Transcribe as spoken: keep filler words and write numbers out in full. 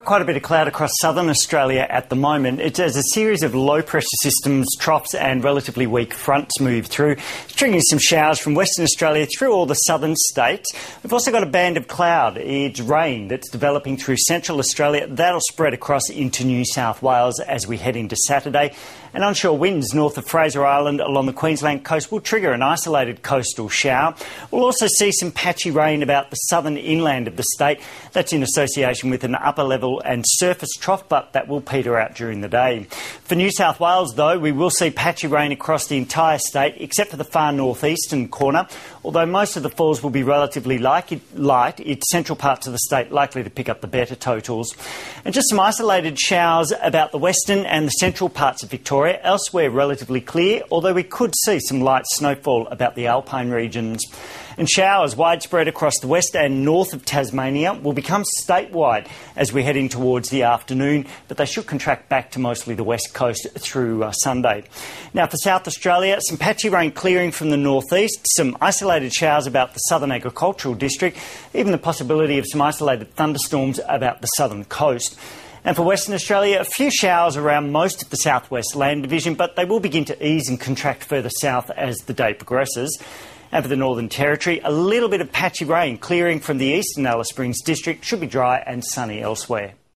Quite a bit of cloud across southern Australia at the moment. It's as a series of low-pressure systems, troughs and relatively weak fronts move through, triggering some showers from Western Australia through all the southern states. We've also got a band of cloud. It's rain that's developing through central Australia. That'll spread across into New South Wales as we head into Saturday. And onshore winds north of Fraser Island along the Queensland coast will trigger an isolated coastal shower. We'll also see some patchy rain about the southern inland of the state. That's in association with an upper level and surface trough, but that will peter out during the day. For New South Wales, though, we will see patchy rain across the entire state, except for the far northeastern corner. Although most of the falls will be relatively light, light, it's central parts of the state likely to pick up the better totals. And just some isolated showers about the western and the central parts of Victoria. Elsewhere, relatively clear, although we could see some light snowfall about the alpine regions. And showers widespread across the west and north of Tasmania will become statewide as we're heading towards the afternoon, but they should contract back to mostly the west coast through uh, Sunday. Now, for South Australia, some patchy rain clearing from the northeast, some isolated showers about the southern agricultural district, even the possibility of some isolated thunderstorms about the southern coast. And for Western Australia, a few showers around most of the southwest land division, but they will begin to ease and contract further south as the day progresses. And for the Northern Territory, a little bit of patchy rain clearing from the eastern Alice Springs district, should be dry and sunny elsewhere.